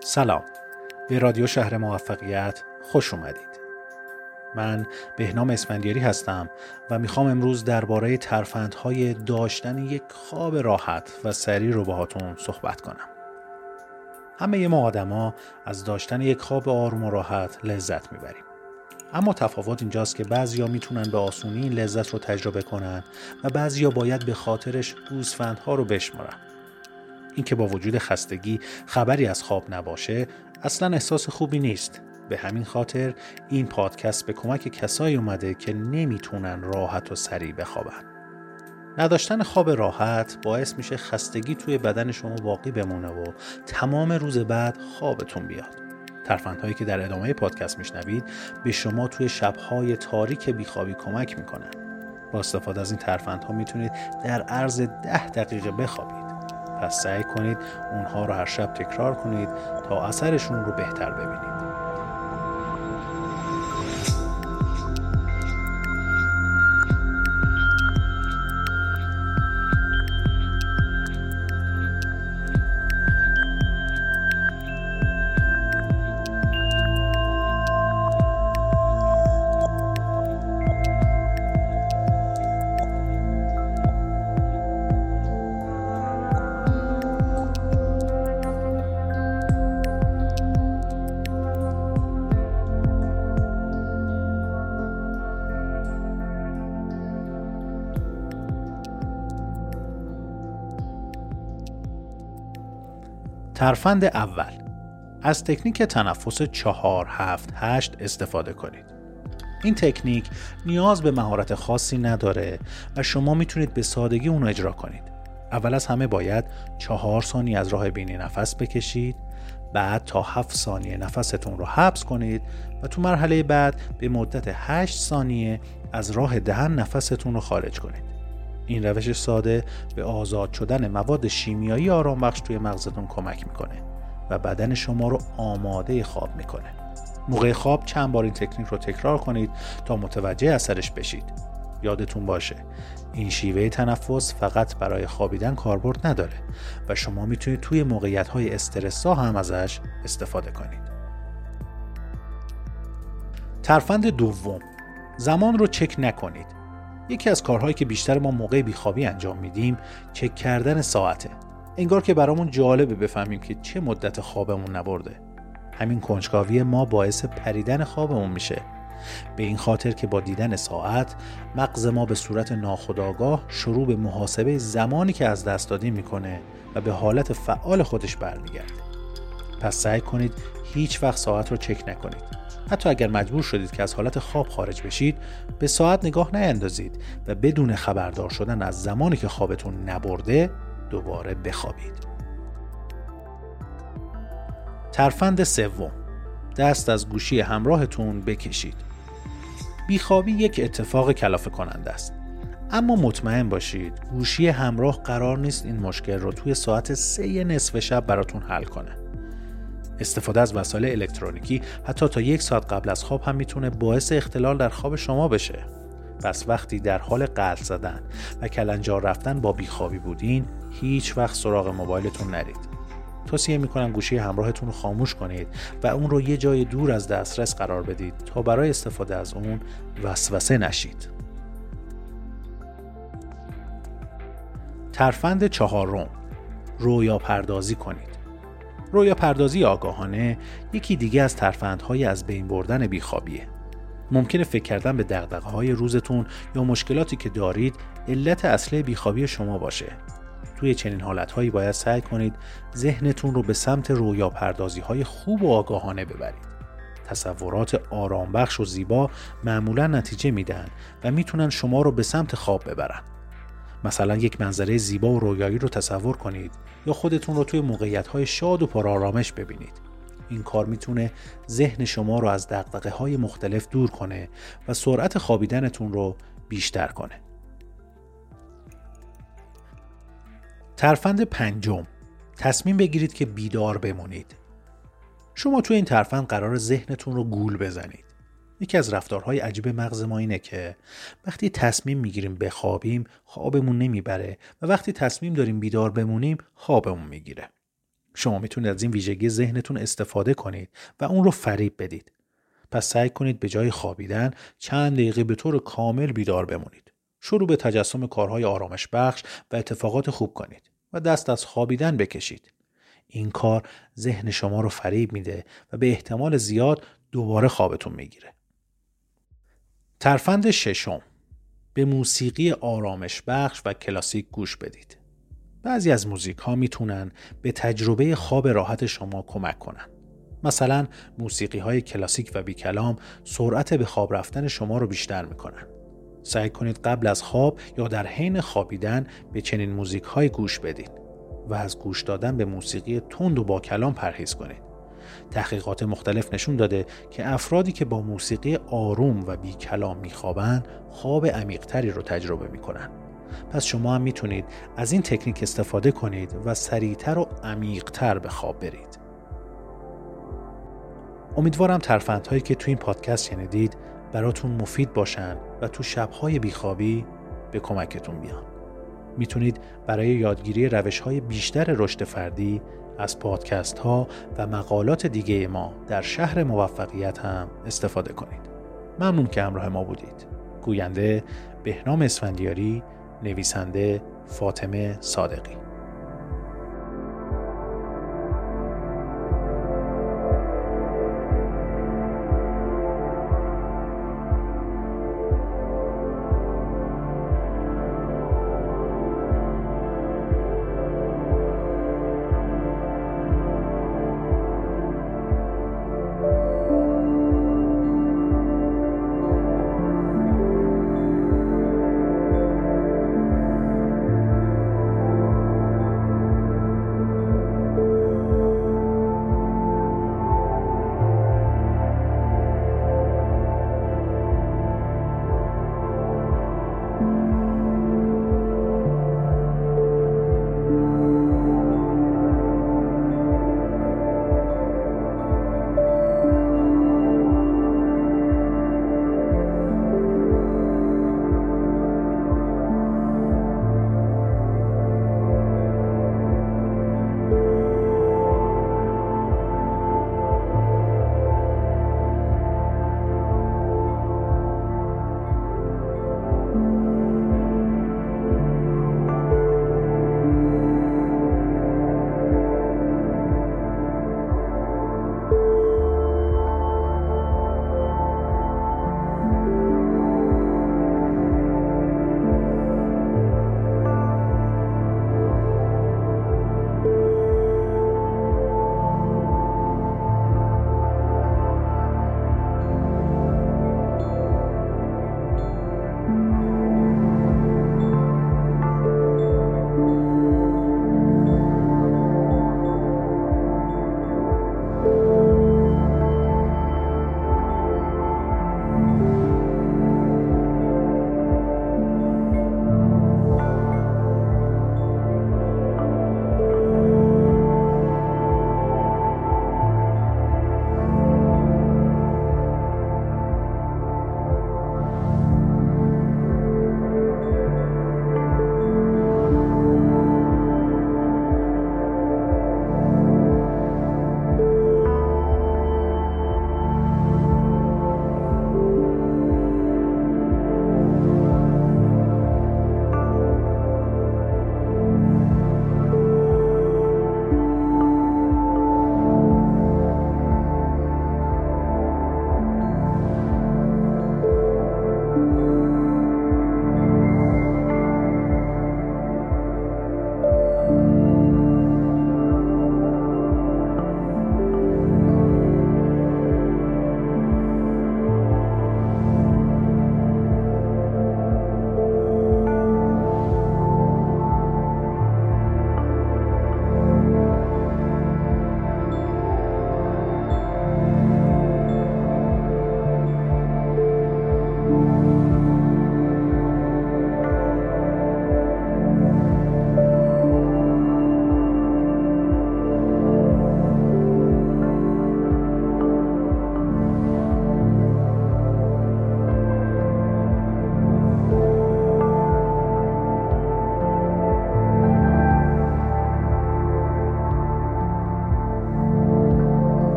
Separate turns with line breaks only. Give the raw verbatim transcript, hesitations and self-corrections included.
سلام، به رادیو شهر موفقیت خوش اومدید. من بهنام اسفندیاری هستم و میخوام امروز درباره ترفندهای داشتن یک خواب راحت و سریع رو باهاتون صحبت کنم. همه ما آدما از داشتن یک خواب آروم و راحت لذت میبریم. اما تفاوت اینجاست که بعضیا میتونن به آسونی این لذت رو تجربه کنن و بعضیا باید به خاطرش گوسفندها رو بشمارن. این که با وجود خستگی خبری از خواب نباشه اصلا احساس خوبی نیست. به همین خاطر این پادکست به کمک کسایی اومده که نمیتونن راحت و سریع بخوابن. نداشتن خواب راحت باعث میشه خستگی توی بدن شما باقی بمونه و تمام روز بعد خوابتون بیاد. ترفندهایی که در ادامه پادکست میشنوید به شما توی شبهای تاریک بیخوابی کمک میکنن. با استفاده از این ترفندها میتونید در عرض ده دقیقه بخوابید. پس سعی کنید اونها رو هر شب تکرار کنید تا اثرشون رو بهتر ببینید. ترفند اول، از تکنیک تنفس چهار هفت هشت استفاده کنید. این تکنیک نیاز به مهارت خاصی نداره و شما میتونید به سادگی اون رو اجرا کنید. اول از همه باید چهار ثانیه از راه بینی نفس بکشید، بعد تا هفت ثانیه نفستون رو حبس کنید و تو مرحله بعد به مدت هشت ثانیه از راه دهن نفستون رو خارج کنید. این روش ساده به آزاد شدن مواد شیمیایی آرامبخش توی مغزتون کمک میکنه و بدن شما رو آماده خواب میکنه. موقع خواب چند بار این تکنیک رو تکرار کنید تا متوجه اثرش بشید. یادتون باشه این شیوه تنفس فقط برای خوابیدن کاربرد نداره و شما میتونید توی موقعیت‌های استرس‌زا هم ازش استفاده کنید. ترفند دوم، زمان رو چک نکنید. یکی از کارهایی که بیشتر ما موقع بیخوابی انجام میدیم چک کردن ساعته. انگار که برامون جالبه بفهمیم که چه مدت خوابمون نبرده. همین کنجکاوی ما باعث پریدن خوابمون میشه. به این خاطر که با دیدن ساعت مغز ما به صورت ناخودآگاه شروع به محاسبه زمانی که از دست دادیم میکنه و به حالت فعال خودش برمیگرده. پس سعی کنید هیچ وقت ساعت رو چک نکنید. حتی اگر مجبور شدید که از حالت خواب خارج بشید، به ساعت نگاه نیندازید و بدون خبردار شدن از زمانی که خوابتون نبرده دوباره بخوابید. ترفند سوم، دست از گوشی همراهتون بکشید. بیخوابی یک اتفاق کلافه کننده است. اما مطمئن باشید گوشی همراه قرار نیست این مشکل رو توی ساعت سه نصف شب براتون حل کنه. استفاده از وسایل الکترونیکی حتی تا یک ساعت قبل از خواب هم میتونه باعث اختلال در خواب شما بشه. پس وقتی در حال قلط زدن و کلنجار رفتن با بیخوابی بودین، هیچ وقت سراغ موبایلتون نرید. توصیه میکنم گوشی همراهتون رو خاموش کنید و اون رو یه جای دور از دسترس قرار بدید تا برای استفاده از اون وسوسه نشید. ترفند چهارم، رویا پردازی کنید. رویا پردازی آگاهانه یکی دیگه از ترفندهای از بین بردن بیخوابیه. ممکنه فکر کردن به دغدغه‌های روزتون یا مشکلاتی که دارید علت اصلی بیخوابی شما باشه. توی چنین حالت‌هایی باید سعی کنید ذهنتون رو به سمت رویا پردازی‌های خوب و آگاهانه ببرید. تصورات آرامبخش و زیبا معمولاً نتیجه میدن و میتونن شما رو به سمت خواب ببرن. مثلا یک منظره زیبا و رویایی رو تصور کنید یا خودتون رو توی موقعیت‌های شاد و پرآرامش ببینید. این کار میتونه ذهن شما رو از دغدغه‌های مختلف دور کنه و سرعت خوابیدنتون رو بیشتر کنه. ترفند پنجم، تصمیم بگیرید که بیدار بمونید. شما توی این ترفند قرار ذهنتون رو گول بزنید. یکی از رفتارهای عجیب مغز ما اینه که وقتی تصمیم میگیریم بخوابیم خوابمون نمیبره و وقتی تصمیم داریم بیدار بمونیم خوابمون میگیره. شما میتونید از این ویژگی ذهنتون استفاده کنید و اون رو فریب بدید. پس سعی کنید به جای خوابیدن چند دقیقه به طور کامل بیدار بمونید. شروع به تجسم کارهای آرامش بخش و اتفاقات خوب کنید و دست از خوابیدن بکشید. این کار ذهن شما رو فریب میده و به احتمال زیاد دوباره خوابتون میگیره. ترفند ششم، به موسیقی آرامش بخش و کلاسیک گوش بدید. بعضی از موزیک ها میتونن به تجربه خواب راحت شما کمک کنن. مثلا موسیقی های کلاسیک و بی کلام سرعت به خواب رفتن شما رو بیشتر میکنن. سعی کنید قبل از خواب یا در حین خوابیدن به چنین موزیک های گوش بدید و از گوش دادن به موسیقی تند و با کلام پرهیز کنید. تحقیقات مختلف نشون داده که افرادی که با موسیقی آروم و بی کلام میخوابن خواب عمیق‌تری رو تجربه میکنن. پس شما هم میتونید از این تکنیک استفاده کنید و سریعتر و عمیق‌تر به خواب برید. امیدوارم ترفندهایی که تو این پادکست شنیدید براتون مفید باشن و تو شب‌های بیخوابی به کمکتون بیان. میتونید برای یادگیری روش‌های بیشتر رشد فردی از پادکست ها و مقالات دیگه ما در شهر موفقیت هم استفاده کنید. ممنون که همراه ما بودید. گوینده بهنام اسفندیاری، نویسنده فاطمه صادقی.